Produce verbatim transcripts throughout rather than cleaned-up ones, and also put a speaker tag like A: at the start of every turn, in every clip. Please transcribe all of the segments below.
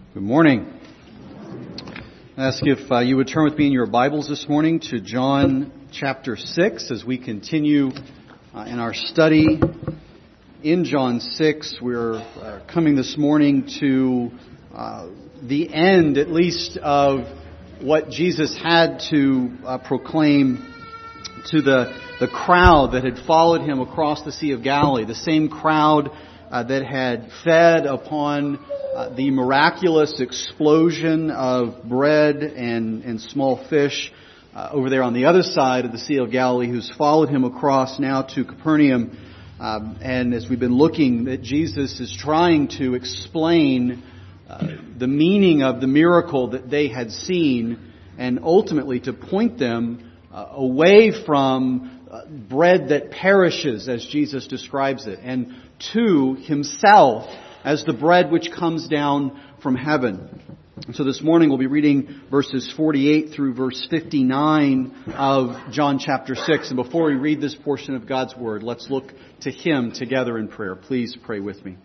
A: Good morning. I ask if uh, you would turn with me in your Bibles this morning to John chapter six as we continue uh, in our study in John six. We're uh, coming this morning to uh, the end, at least, of what Jesus had to uh, proclaim to the, the crowd that had followed him across the Sea of Galilee, the same crowd uh, that had fed upon Uh, the miraculous explosion of bread and, and small fish uh, over there on the other side of the Sea of Galilee, who's followed him across now to Capernaum. Um, and as we've been looking, that Jesus is trying to explain uh, the meaning of the miracle that they had seen, and ultimately to point them uh, away from uh, bread that perishes, as Jesus describes it, and to himself as the bread which comes down from heaven. And so this morning we'll be reading verses forty-eight through verse fifty-nine of John chapter six. And before we read this portion of God's Word, let's look to Him together in prayer. Please pray with me.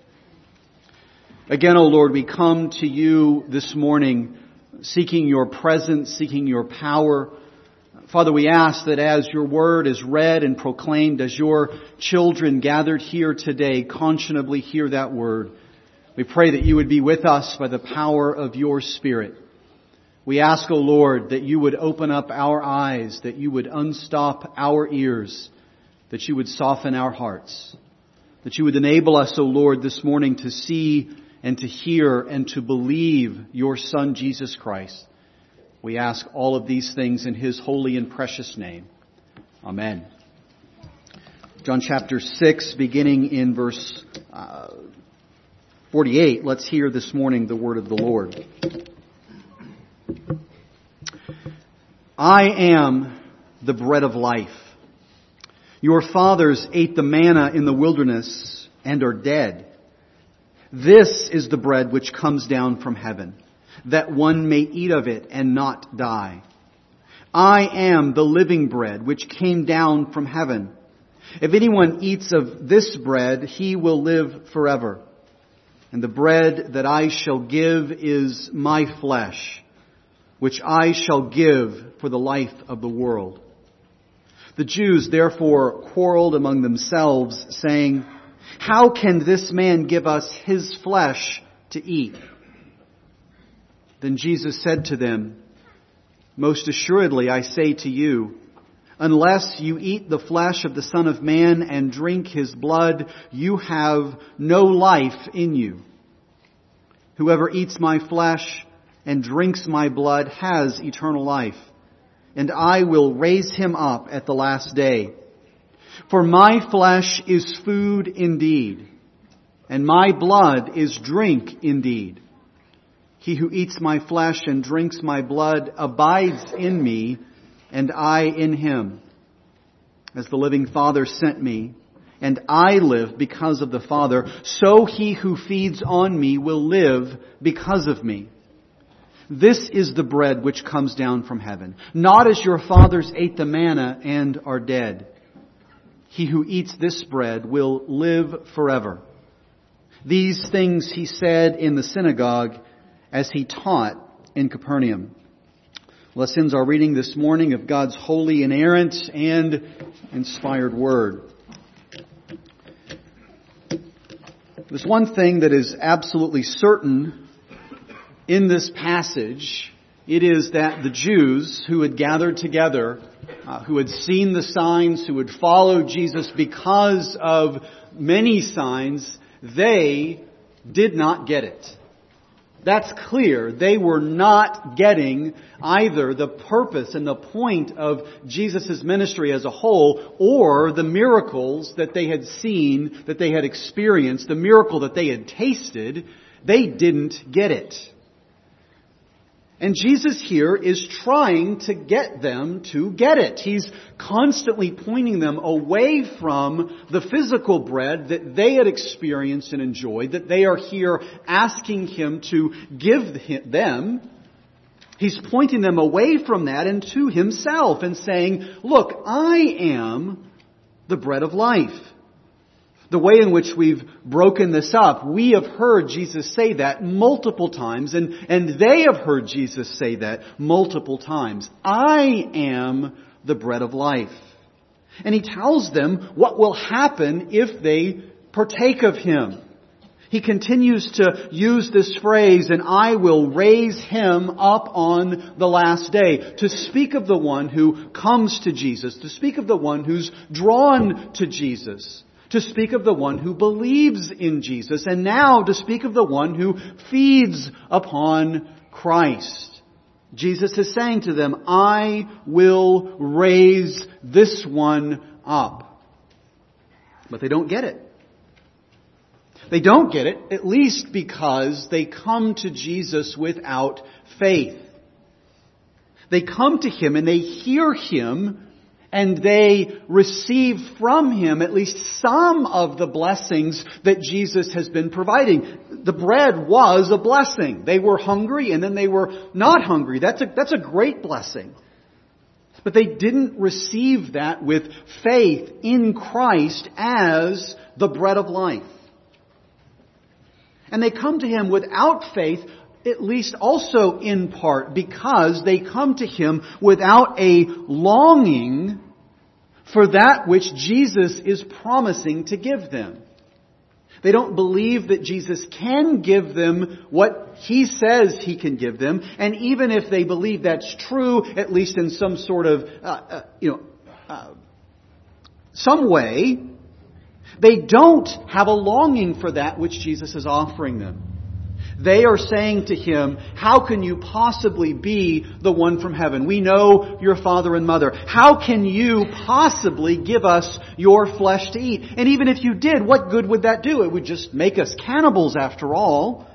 A: Again, O Lord, we come to you this morning seeking your presence, seeking your power. Father, we ask that as your word is read and proclaimed, as your children gathered here today conscionably hear that word, we pray that you would be with us by the power of your Spirit. We ask, O Lord, that you would open up our eyes, that you would unstop our ears, that you would soften our hearts, that you would enable us, O Lord, this morning to see and to hear and to believe your Son, Jesus Christ. We ask all of these things in His holy and precious name. Amen. John chapter six, beginning in verse uh, forty-eight. Let's hear this morning the word of the Lord. I am the bread of life. Your fathers ate the manna in the wilderness and are dead. This is the bread which comes down from heaven, that one may eat of it and not die. I am the living bread which came down from heaven. If anyone eats of this bread, he will live forever. And the bread that I shall give is my flesh, which I shall give for the life of the world. The Jews therefore quarreled among themselves, saying, How can this man give us his flesh to eat? Then Jesus said to them, Most assuredly I say to you, unless you eat the flesh of the Son of Man and drink His blood, you have no life in you. Whoever eats my flesh and drinks my blood has eternal life, and I will raise him up at the last day. For my flesh is food indeed, and my blood is drink indeed. He who eats my flesh and drinks my blood abides in me, and I in him. As the living Father sent me, and I live because of the Father, so he who feeds on me will live because of me. This is the bread which comes down from heaven, not as your fathers ate the manna and are dead. He who eats this bread will live forever. These things he said in the synagogue as he taught in Capernaum. Well, that ends our reading this morning of God's holy, inerrant, and inspired Word. There's one thing that is absolutely certain in this passage. It is that the Jews who had gathered together, uh, who had seen the signs, who had followed Jesus because of many signs, they did not get it. That's clear. They were not getting either the purpose and the point of Jesus' ministry as a whole, or the miracles that they had seen, that they had experienced, the miracle that they had tasted. They didn't get it. And Jesus here is trying to get them to get it. He's constantly pointing them away from the physical bread that they had experienced and enjoyed, that they are here asking Him to give them. He's pointing them away from that and to Himself and saying, Look, I am the bread of life. The way in which we've broken this up, we have heard Jesus say that multiple times, and, and they have heard Jesus say that multiple times. I am the bread of life. And He tells them what will happen if they partake of Him. He continues to use this phrase, and I will raise him up on the last day, to speak of the one who comes to Jesus, to speak of the one who's drawn to Jesus, to speak of the one who believes in Jesus, and now to speak of the one who feeds upon Christ. Jesus is saying to them, I will raise this one up. But they don't get it. They don't get it, at least because they come to Jesus without faith. They come to Him and they hear Him and they receive from Him at least some of the blessings that Jesus has been providing. The bread was a blessing. They were hungry and then they were not hungry. That's a, that's a great blessing. But they didn't receive that with faith in Christ as the bread of life. And they come to Him without faith, at least also in part because they come to Him without a longing for that which Jesus is promising to give them. They don't believe that Jesus can give them what He says He can give them. And even if they believe that's true, at least in some sort of, uh, uh, you know, uh, some way, they don't have a longing for that which Jesus is offering them. They are saying to Him, how can you possibly be the one from heaven? We know your father and mother. How can you possibly give us your flesh to eat? And even if you did, what good would that do? It would just make us cannibals after all.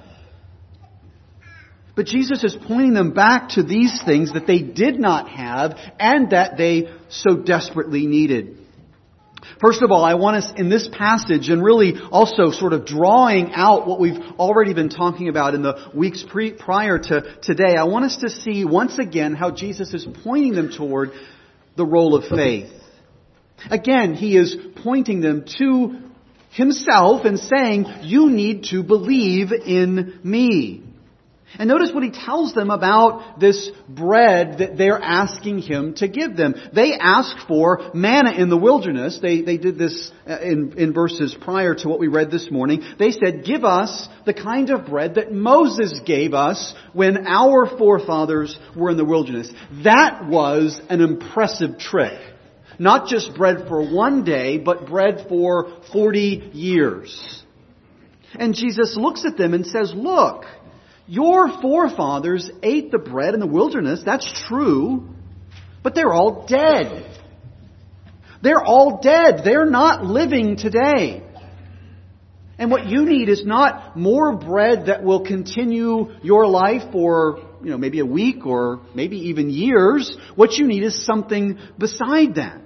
A: But Jesus is pointing them back to these things that they did not have and that they so desperately needed. First of all, I want us in this passage, and really also sort of drawing out what we've already been talking about in the weeks pre- prior to today, I want us to see once again how Jesus is pointing them toward the role of faith. Again, He is pointing them to Himself and saying, you need to believe in me. And notice what He tells them about this bread that they're asking Him to give them. They ask for manna in the wilderness. They, they did this in, in verses prior to what we read this morning. They said, give us the kind of bread that Moses gave us when our forefathers were in the wilderness. That was an impressive trick. Not just bread for one day, but bread for forty years. And Jesus looks at them and says, look, your forefathers ate the bread in the wilderness. That's true. But they're all dead. They're all dead. They're not living today. And what you need is not more bread that will continue your life for, you know, maybe a week or maybe even years. What you need is something beside that.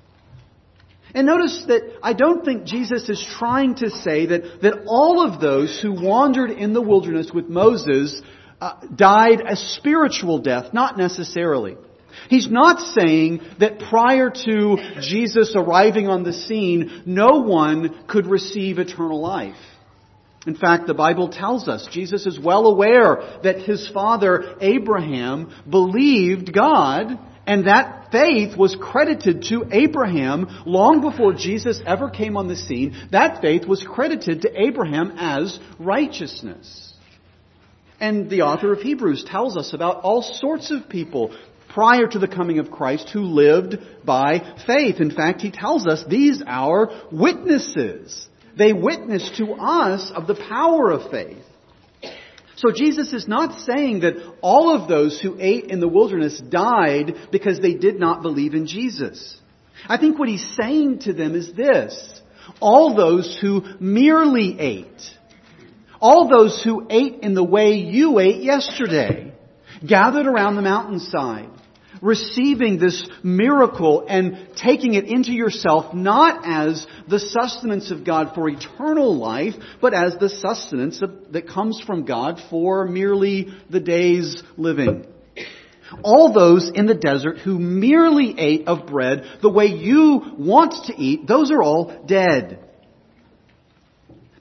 A: And notice that I don't think Jesus is trying to say that, that all of those who wandered in the wilderness with Moses uh, died a spiritual death. Not necessarily. He's not saying that prior to Jesus arriving on the scene, no one could receive eternal life. In fact, the Bible tells us Jesus is well aware that his father Abraham believed God, and that faith was credited to Abraham long before Jesus ever came on the scene. That faith was credited to Abraham as righteousness. And the author of Hebrews tells us about all sorts of people prior to the coming of Christ who lived by faith. In fact, he tells us these are witnesses. They witness to us of the power of faith. So Jesus is not saying that all of those who ate in the wilderness died because they did not believe in Jesus. I think what he's saying to them is this: all those who merely ate, all those who ate in the way you ate yesterday, gathered around the mountainside, receiving this miracle and taking it into yourself not as the sustenance of God for eternal life, but as the sustenance of, that comes from God for merely the day's living. All those in the desert who merely ate of bread the way you want to eat, those are all dead.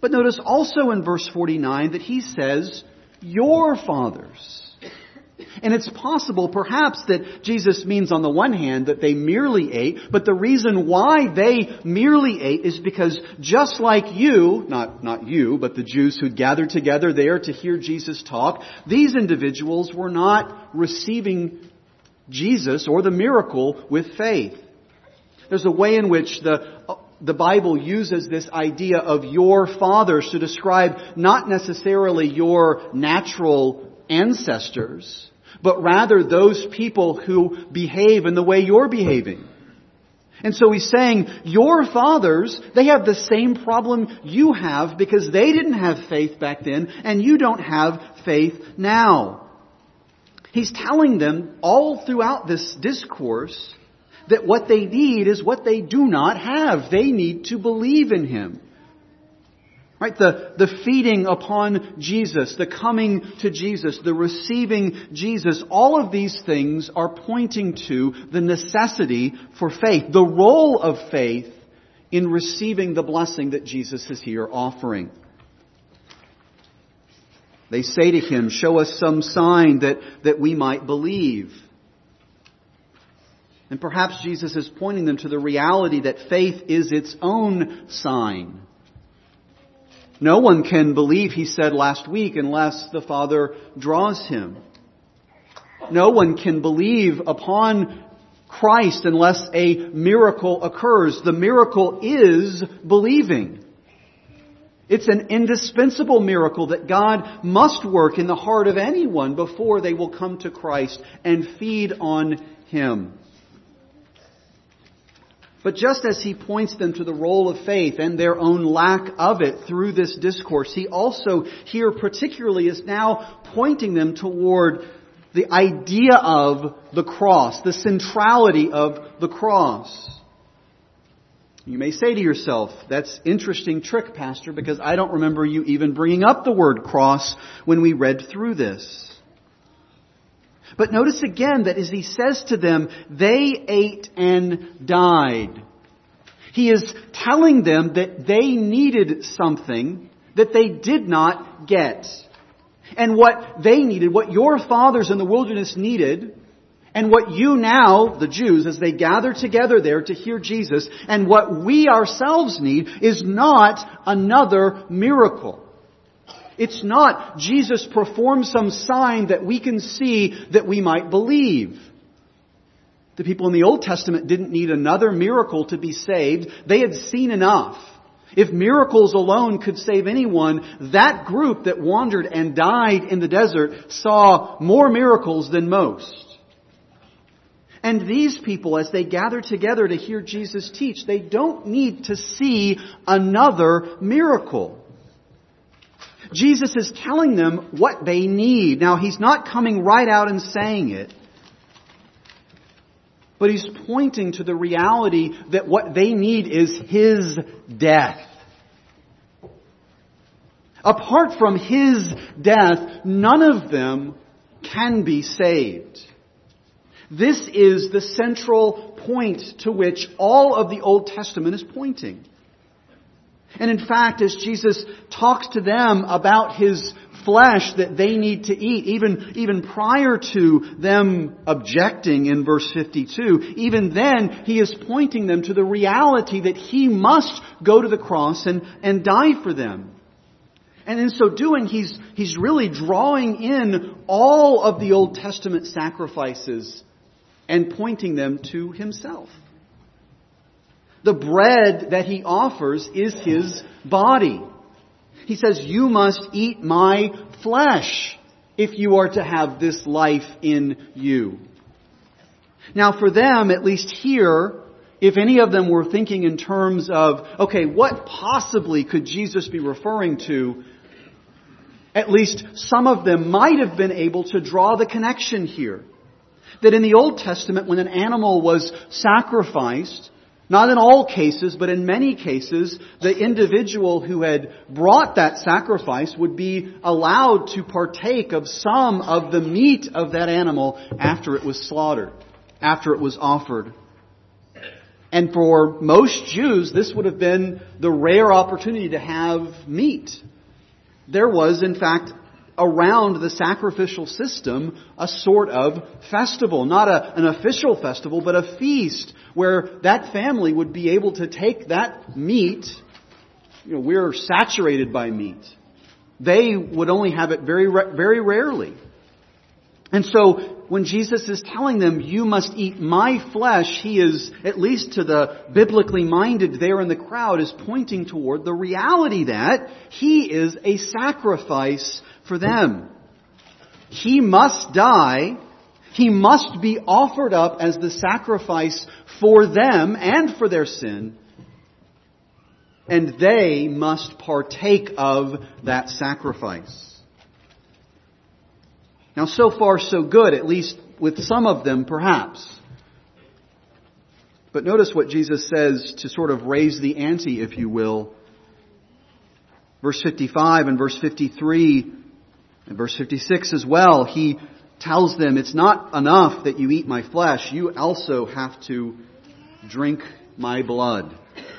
A: But notice also in verse forty-nine that he says, your fathers. And it's possible, perhaps, that Jesus means on the one hand that they merely ate, but the reason why they merely ate is because just like you, not, not you, but the Jews who'd gathered together there to hear Jesus talk, these individuals were not receiving Jesus or the miracle with faith. There's a way in which the the Bible uses this idea of your fathers to describe not necessarily your natural ancestors, but rather those people who behave in the way you're behaving. And so he's saying, your fathers, they have the same problem you have because they didn't have faith back then and you don't have faith now. He's telling them all throughout this discourse that what they need is what they do not have. They need to believe in Him. Right? The, the feeding upon Jesus, the coming to Jesus, the receiving Jesus, all of these things are pointing to the necessity for faith, the role of faith in receiving the blessing that Jesus is here offering. They say to Him, show us some sign that, that we might believe. And perhaps Jesus is pointing them to the reality that faith is its own sign. No one can believe, he said last week, unless the Father draws him. No one can believe upon Christ unless a miracle occurs. The miracle is believing. It's an indispensable miracle that God must work in the heart of anyone before they will come to Christ and feed on Him. But just as He points them to the role of faith and their own lack of it through this discourse, He also here particularly is now pointing them toward the idea of the cross, the centrality of the cross. You may say to yourself, that's interesting trick, Pastor, because I don't remember you even bringing up the word cross when we read through this. But notice again that as He says to them, they ate and died. He is telling them that they needed something that they did not get. And what they needed, what your fathers in the wilderness needed, and what you now, the Jews, as they gather together there to hear Jesus, and what we ourselves need is not another miracle. It's not Jesus performed some sign that we can see that we might believe. The people in the Old Testament didn't need another miracle to be saved. They had seen enough. If miracles alone could save anyone, that group that wandered and died in the desert saw more miracles than most. And these people, as they gather together to hear Jesus teach, they don't need to see another miracle. Jesus is telling them what they need. Now, He's not coming right out and saying it, but He's pointing to the reality that what they need is His death. Apart from His death, none of them can be saved. This is the central point to which all of the Old Testament is pointing. And in fact, as Jesus talks to them about His flesh that they need to eat, even, even prior to them objecting in verse fifty-two, even then He is pointing them to the reality that He must go to the cross and, and die for them. And in so doing, He's, He's really drawing in all of the Old Testament sacrifices and pointing them to Himself. The bread that He offers is His body. He says, you must eat my flesh if you are to have this life in you. Now for them, at least here, if any of them were thinking in terms of, okay, what possibly could Jesus be referring to? At least some of them might have been able to draw the connection here. That in the Old Testament, when an animal was sacrificed, not in all cases, but in many cases, the individual who had brought that sacrifice would be allowed to partake of some of the meat of that animal after it was slaughtered, after it was offered. And for most Jews, this would have been the rare opportunity to have meat. There was, in fact, around the sacrificial system, a sort of festival. Not a, an official festival, but a feast where that family would be able to take that meat. You know, we're saturated by meat. They would only have it very, very rarely. And so, when Jesus is telling them, you must eat my flesh, He is, at least to the biblically minded there in the crowd, is pointing toward the reality that He is a sacrifice for them. He must die. He must be offered up as the sacrifice for them and for their sin. And they must partake of that sacrifice. Now, so far so good, at least with some of them perhaps. But notice what Jesus says to sort of raise the ante, if you will. Verse fifty-five and verse fifty-three and verse fifty-six as well. He tells them, it's not enough that you eat my flesh. You also have to drink my blood.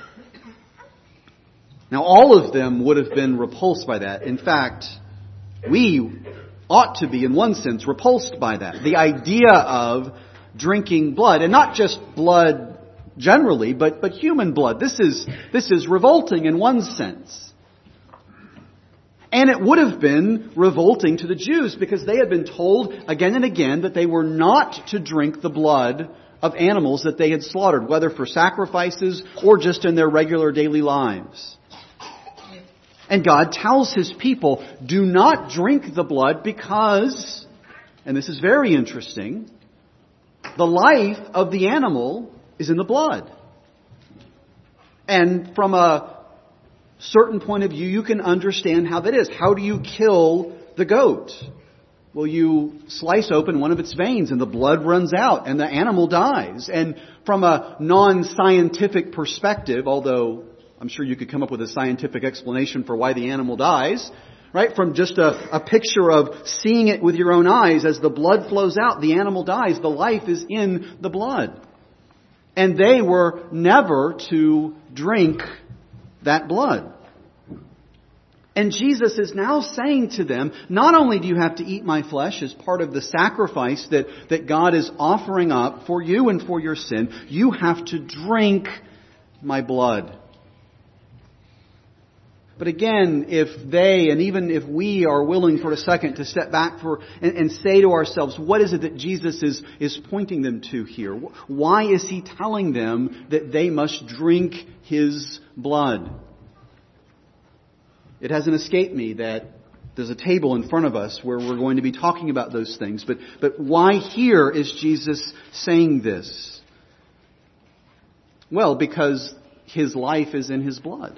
A: Now, all of them would have been repulsed by that. In fact, we ought to be, in one sense, repulsed by that. The idea of drinking blood, and not just blood generally, but, but human blood. This is, this is revolting in one sense. And it would have been revolting to the Jews because they had been told again and again that they were not to drink the blood of animals that they had slaughtered, whether for sacrifices or just in their regular daily lives. And God tells His people, do not drink the blood because, and this is very interesting, the life of the animal is in the blood. And from a certain point of view, you can understand how that is. How do you kill the goat? Well, you slice open one of its veins and the blood runs out and the animal dies. And from a non-scientific perspective, although I'm sure you could come up with a scientific explanation for why the animal dies, right? From just a, a picture of seeing it with your own eyes, as the blood flows out, the animal dies. The life is in the blood. And they were never to drink that blood. And Jesus is now saying to them, not only do you have to eat my flesh as part of the sacrifice that, that God is offering up for you and for your sin, you have to drink my blood. But again, if they, and even if we are willing for a second to step back for and, and say to ourselves, what is it that Jesus is, is pointing them to here? Why is He telling them that they must drink His blood? It hasn't escaped me that there's a table in front of us where we're going to be talking about those things. But, but why here is Jesus saying this? Well, because His life is in His blood.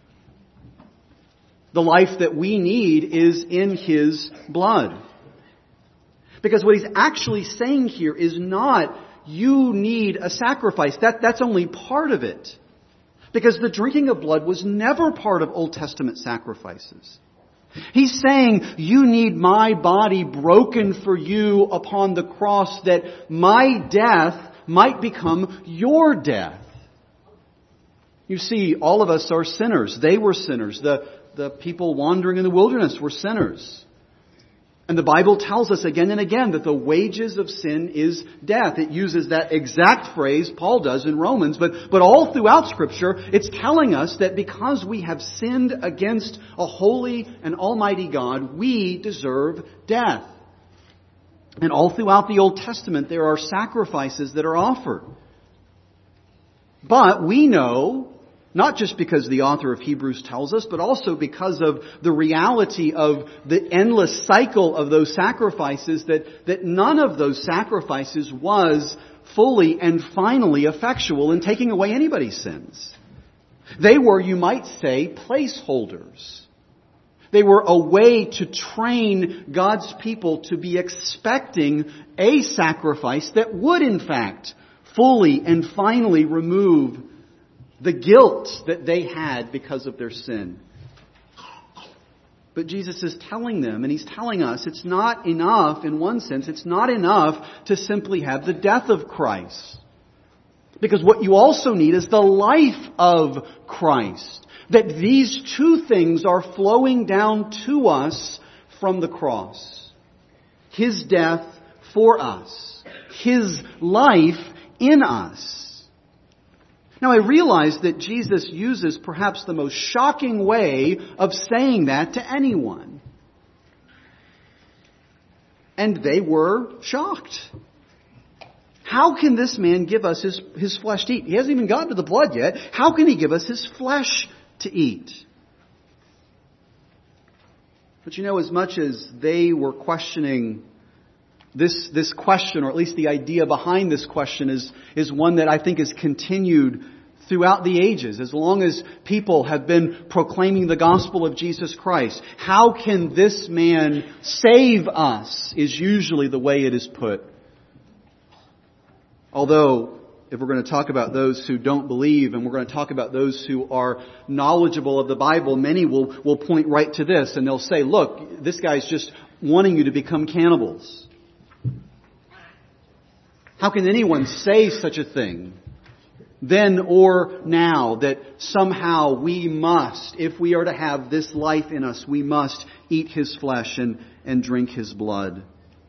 A: The life that we need is in His blood. Because what He's actually saying here is not, you need a sacrifice. That, that's only part of it. Because the drinking of blood was never part of Old Testament sacrifices. He's saying, you need my body broken for you upon the cross that my death might become your death. You see, all of us are sinners. They were sinners. The The people wandering in the wilderness were sinners. And the Bible tells us again and again that the wages of sin is death. It uses that exact phrase Paul does in Romans. But, but all throughout Scripture, it's telling us that because we have sinned against a holy and almighty God, we deserve death. And all throughout the Old Testament, there are sacrifices that are offered. But we know, not just because the author of Hebrews tells us, but also because of the reality of the endless cycle of those sacrifices, that, that none of those sacrifices was fully and finally effectual in taking away anybody's sins. They were, you might say, placeholders. They were a way to train God's people to be expecting a sacrifice that would, in fact, fully and finally remove the guilt that they had because of their sin. But Jesus is telling them, and He's telling us, it's not enough, in one sense, it's not enough to simply have the death of Christ. Because what you also need is the life of Christ. That these two things are flowing down to us from the cross. His death for us. His life in us. Now I realize that Jesus uses perhaps the most shocking way of saying that to anyone. And they were shocked. How can this man give us his, his flesh to eat? He hasn't even gotten to the blood yet. How can he give us his flesh to eat? But you know, as much as they were questioning this, this question, or at least the idea behind this question is, is one that I think is continued throughout the ages, as long as people have been proclaiming the gospel of Jesus Christ. How can this man save us? Is usually the way it is put. Although, if we're going to talk about those who don't believe, and we're going to talk about those who are knowledgeable of the Bible, many will, will point right to this, and they'll say, look, this guy's just wanting you to become cannibals. How can anyone say such a thing? Then or now, that somehow we must, if we are to have this life in us, we must eat His flesh and, and drink His blood.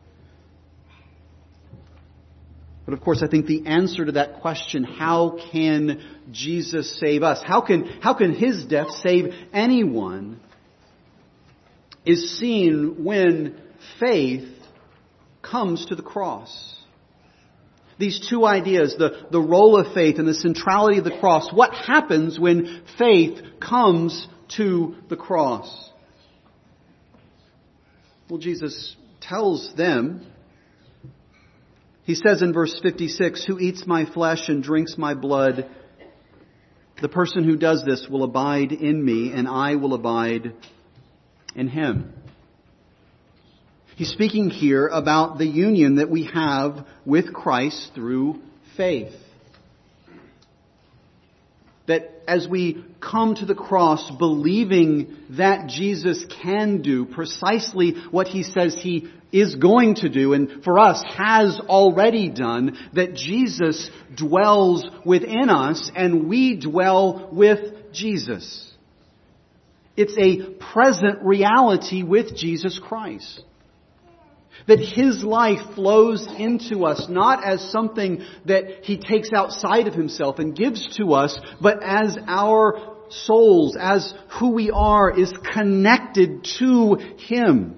A: But of course, I think the answer to that question, how can Jesus save us? How can, how can His death save anyone? Is seen when faith comes to the cross. These two ideas, the, the role of faith and the centrality of the cross. What happens when faith comes to the cross? Well, Jesus tells them, He says in verse fifty-six, who eats my flesh and drinks my blood, the person who does this will abide in me, and I will abide in him. He's speaking here about the union that we have with Christ through faith. That as we come to the cross believing that Jesus can do precisely what He says He is going to do, and for us has already done, that Jesus dwells within us and we dwell with Jesus. It's a present reality with Jesus Christ. That His life flows into us, not as something that He takes outside of Himself and gives to us, but as our souls, as who we are, is connected to Him.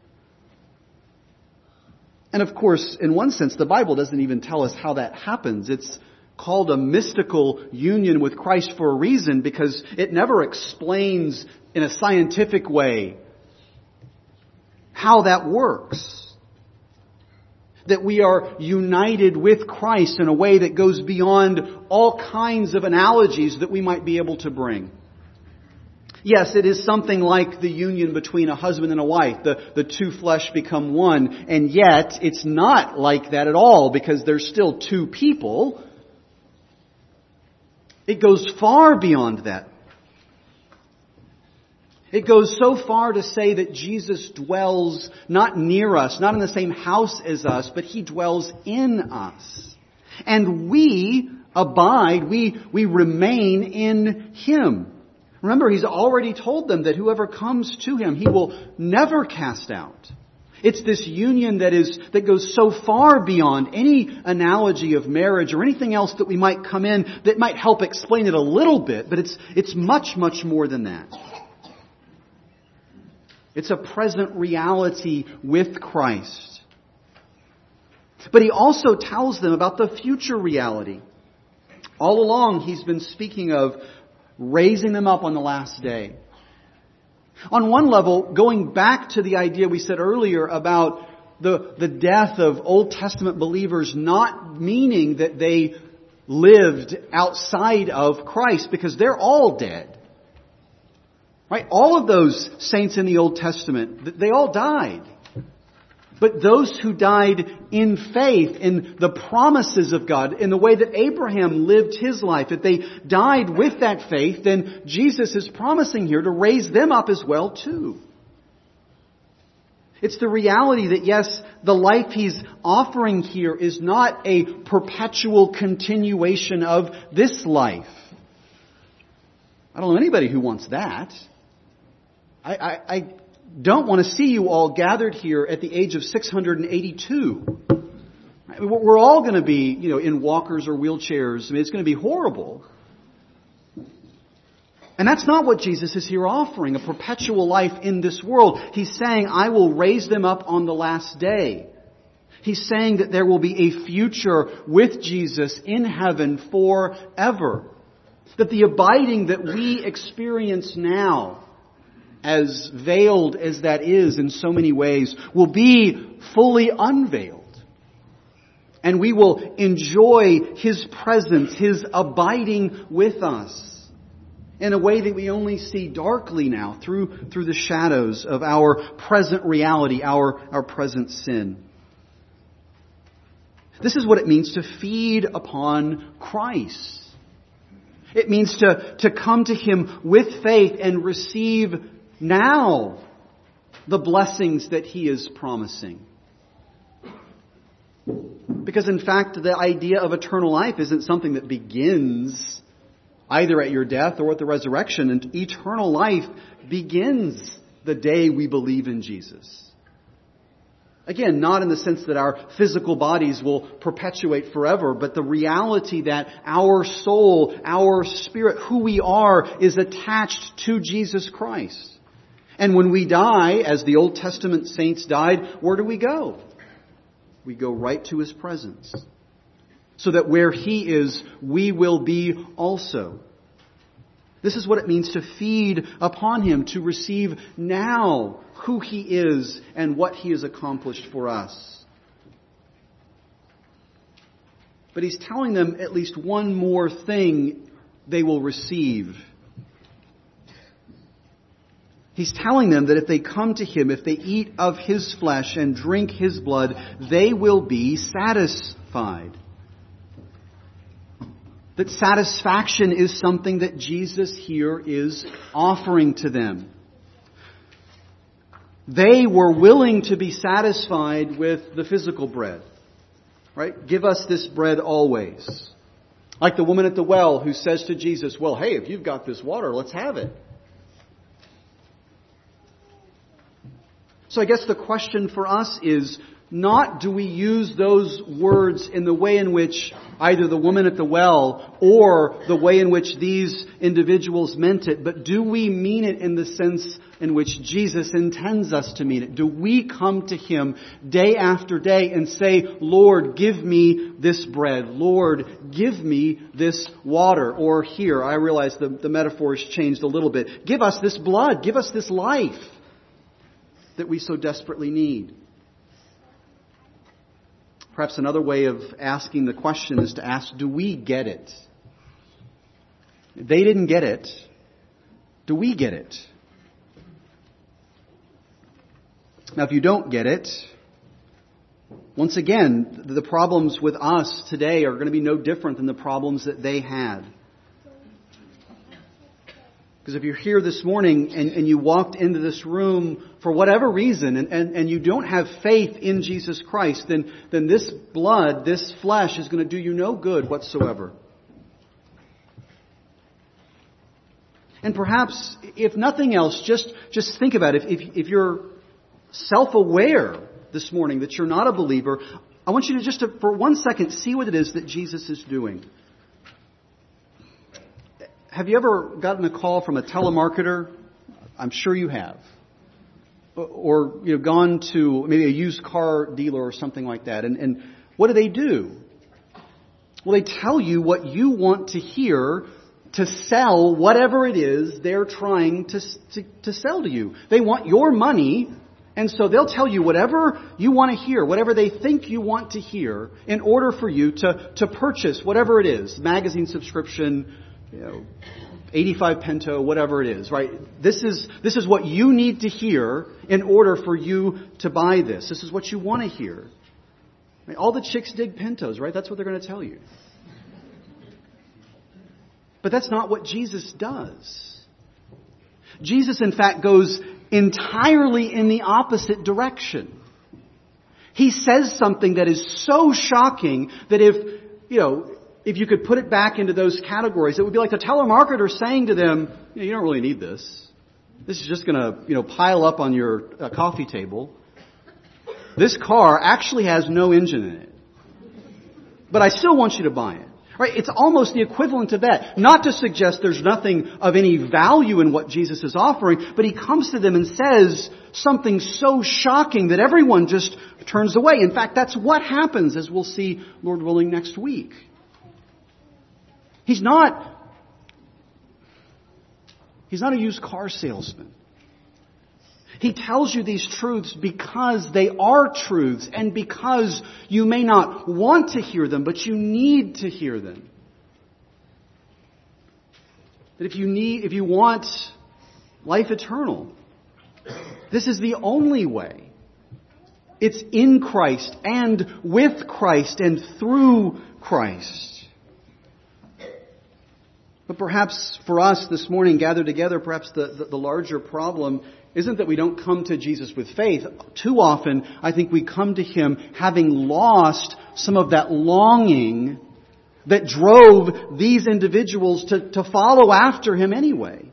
A: And of course, in one sense, the Bible doesn't even tell us how that happens. It's called a mystical union with Christ for a reason, because it never explains in a scientific way how that works. That we are united with Christ in a way that goes beyond all kinds of analogies that we might be able to bring. Yes, it is something like the union between a husband and a wife. The, the two flesh become one. And yet, it's not like that at all, because there's still two people. It goes far beyond that. It goes so far to say that Jesus dwells not near us, not in the same house as us, but He dwells in us. And we abide, we, we remain in Him. Remember, He's already told them that whoever comes to Him, He will never cast out. It's this union that is that goes so far beyond any analogy of marriage or anything else that we might come in that might help explain it a little bit, but it's it's much, much more than that. It's a present reality with Christ. But He also tells them about the future reality. All along, He's been speaking of raising them up on the last day. On one level, going back to the idea we said earlier about the, the death of Old Testament believers not meaning that they lived outside of Christ, because they're all dead. Right? All of those saints in the Old Testament, they all died. But those who died in faith, in the promises of God, in the way that Abraham lived his life, if they died with that faith, then Jesus is promising here to raise them up as well too. It's the reality that, yes, the life He's offering here is not a perpetual continuation of this life. I don't know anybody who wants that. I, I, I don't want to see you all gathered here at the age of six hundred eighty-two. We're all going to be, you know, in walkers or wheelchairs. I mean, it's going to be horrible. And that's not what Jesus is here offering, a perpetual life in this world. He's saying, I will raise them up on the last day. He's saying that there will be a future with Jesus in heaven forever. That the abiding that we experience now, as veiled as that is in so many ways, will be fully unveiled. And we will enjoy His presence, His abiding with us in a way that we only see darkly now through, through the shadows of our present reality, our, our present sin. This is what it means to feed upon Christ. It means to, to come to Him with faith and receive now the blessings that He is promising. Because in fact, the idea of eternal life isn't something that begins either at your death or at the resurrection. And eternal life begins the day we believe in Jesus. Again, not in the sense that our physical bodies will perpetuate forever, but the reality that our soul, our spirit, who we are, is attached to Jesus Christ. And when we die, as the Old Testament saints died, where do we go? We go right to His presence. So that where He is, we will be also. This is what it means to feed upon Him, to receive now who He is and what He has accomplished for us. But He's telling them at least one more thing they will receive. He's telling them that if they come to Him, if they eat of His flesh and drink His blood, they will be satisfied. That satisfaction is something that Jesus here is offering to them. They were willing to be satisfied with the physical bread. Right? Give us this bread always. Like the woman at the well who says to Jesus, well, hey, if you've got this water, let's have it. So I guess the question for us is not do we use those words in the way in which either the woman at the well or the way in which these individuals meant it, but do we mean it in the sense in which Jesus intends us to mean it? Do we come to Him day after day and say, Lord, give me this bread. Lord, give me this water. Or here, I realize the, the metaphor has changed a little bit. Give us this blood. Give us this life that we so desperately need. Perhaps another way of asking the question is to ask, do we get it? They didn't get it. Do we get it? Now, if you don't get it, once again, the problems with us today are going to be no different than the problems that they had. Because if you're here this morning and, and you walked into this room for whatever reason and, and, and you don't have faith in Jesus Christ, then, then this blood, this flesh is going to do you no good whatsoever. And perhaps, if nothing else, just, just think about it. If, if, if you're self-aware this morning that you're not a believer, I want you to just, to, for one second, see what it is that Jesus is doing. Have you ever gotten a call from a telemarketer? I'm sure you have. Or you know, gone to maybe a used car dealer or something like that. And, and what do they do? Well, they tell you what you want to hear to sell whatever it is they're trying to, to, to sell to you. They want your money, and so they'll tell you whatever you want to hear, whatever they think you want to hear, in order for you to, to purchase whatever it is, magazine subscription, you know, eighty-five Pento, whatever it is, right? This is, this is what you need to hear in order for you to buy this. This is what you want to hear. Right? All the chicks dig Pentos, right? That's what they're going to tell you. But that's not what Jesus does. Jesus, in fact, goes entirely in the opposite direction. He says something that is so shocking that if, you know, if you could put it back into those categories, it would be like the telemarketer saying to them, you know, you don't really need this. This is just going to, you know, pile up on your uh, coffee table. This car actually has no engine in it. But I still want you to buy it. Right? It's almost the equivalent of that. Not to suggest there's nothing of any value in what Jesus is offering, but He comes to them and says something so shocking that everyone just turns away. In fact, that's what happens, as we'll see, Lord willing, next week. He's not, he's not a used car salesman. He tells you these truths because they are truths and because you may not want to hear them, but you need to hear them. That if you need, if you want life eternal, this is the only way. It's in Christ and with Christ and through Christ. But perhaps for us this morning gathered together, perhaps the, the, the larger problem isn't that we don't come to Jesus with faith. Too often, I think we come to Him having lost some of that longing that drove these individuals to, to follow after Him anyway.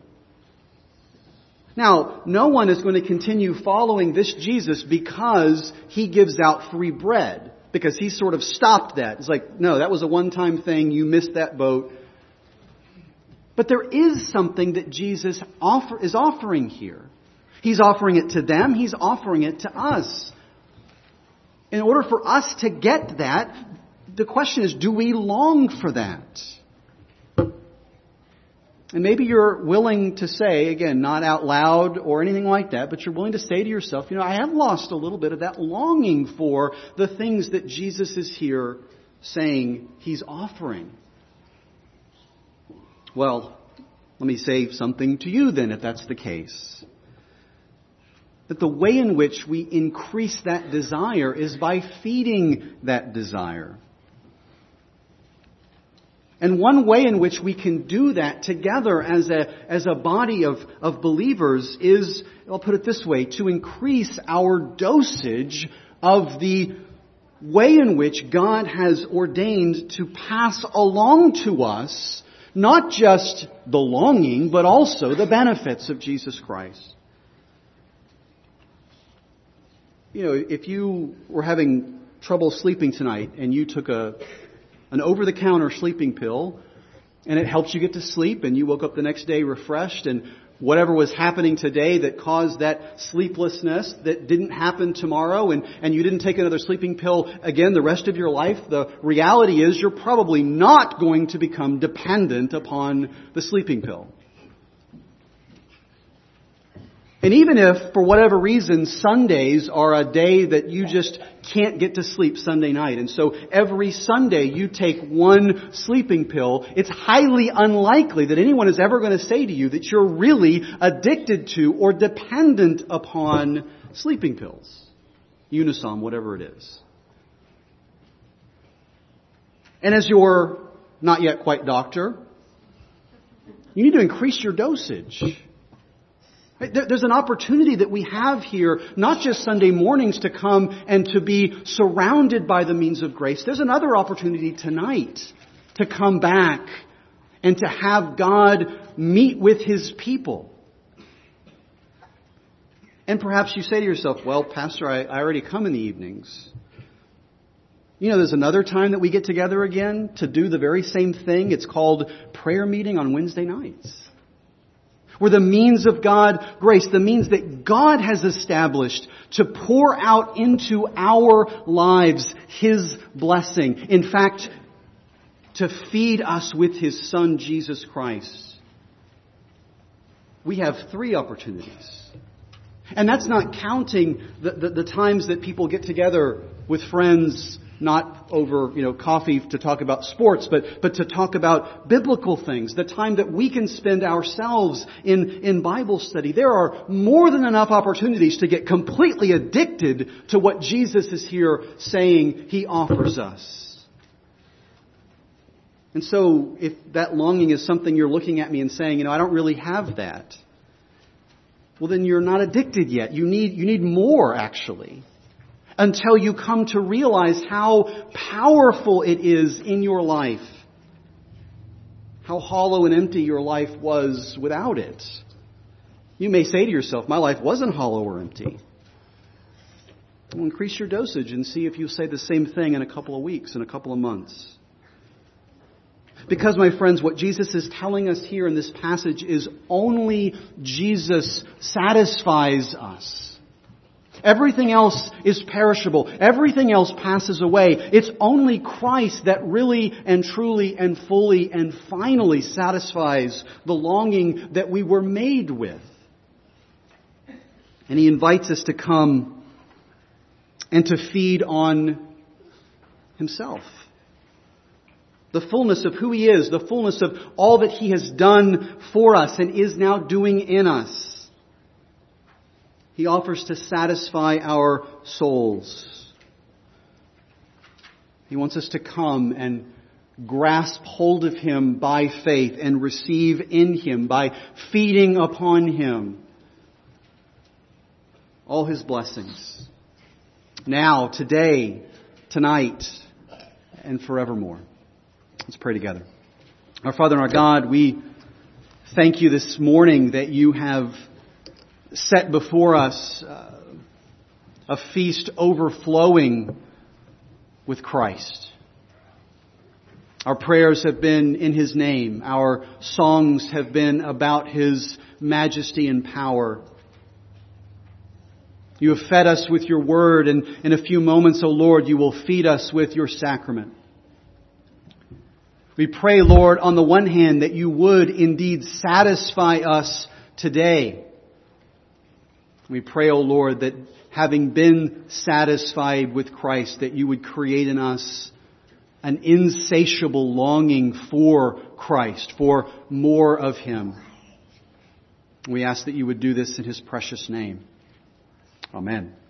A: Now, no one is going to continue following this Jesus because He gives out free bread. Because He sort of stopped that. It's like, no, that was a one-time thing. You missed that boat. But there is something that Jesus offer, is offering here. He's offering it to them. He's offering it to us. In order for us to get that, the question is, do we long for that? And maybe you're willing to say, again, not out loud or anything like that, but you're willing to say to yourself, you know, I have lost a little bit of that longing for the things that Jesus is here saying He's offering. Well, let me say something to you then, if that's the case. That the way in which we increase that desire is by feeding that desire. And one way in which we can do that together as a, as a body of, of believers is, I'll put it this way, to increase our dosage of the way in which God has ordained to pass along to us not just the longing, but also the benefits of Jesus Christ. You know, if you were having trouble sleeping tonight and you took a an over-the-counter sleeping pill and it helps you get to sleep and you woke up the next day refreshed and whatever was happening today that caused that sleeplessness that didn't happen tomorrow and, and you didn't take another sleeping pill again the rest of your life, the reality is you're probably not going to become dependent upon the sleeping pill. And even if, for whatever reason, Sundays are a day that you just can't get to sleep Sunday night, and so every Sunday you take one sleeping pill, it's highly unlikely that anyone is ever going to say to you that you're really addicted to or dependent upon sleeping pills. Unisom, whatever it is. And as your not yet quite doctor, you need to increase your dosage. There's an opportunity that we have here, not just Sunday mornings to come and to be surrounded by the means of grace. There's another opportunity tonight to come back and to have God meet with His people. And perhaps you say to yourself, well, Pastor, I, I already come in the evenings. You know, there's another time that we get together again to do the very same thing. It's called prayer meeting on Wednesday nights. Where the means of God, grace, the means that God has established to pour out into our lives His blessing. In fact, to feed us with His Son, Jesus Christ. We have three opportunities. And that's not counting the, the, the times that people get together with friends, not over, you know, coffee to talk about sports, but, but to talk about biblical things. The time that we can spend ourselves in, in Bible study. There are more than enough opportunities to get completely addicted to what Jesus is here saying He offers us. And so, if that longing is something you're looking at me and saying, you know, I don't really have that. well then you're not addicted yet. You need, you need more actually. Until you come to realize how powerful it is in your life. How hollow and empty your life was without it. You may say to yourself, my life wasn't hollow or empty. Well, increase your dosage and see if you say the same thing in a couple of weeks, in a couple of months. Because, my friends, what Jesus is telling us here in this passage is only Jesus satisfies us. Everything else is perishable. Everything else passes away. It's only Christ that really and truly and fully and finally satisfies the longing that we were made with. And He invites us to come and to feed on Himself. The fullness of who He is, the fullness of all that He has done for us and is now doing in us. He offers to satisfy our souls. He wants us to come and grasp hold of Him by faith and receive in Him by feeding upon Him all His blessings. Now, today, tonight, and forevermore. Let's pray together. Our Father and our God, we thank You this morning that You have set before us uh, a feast overflowing with Christ. Our prayers have been in His name. Our songs have been about His majesty and power. You have fed us with Your word, and in a few moments, O Lord, You will feed us with Your sacrament. We pray, Lord, on the one hand, that You would indeed satisfy us today. We pray, O Lord, that having been satisfied with Christ, that You would create in us an insatiable longing for Christ, for more of Him. We ask that You would do this in His precious name. Amen.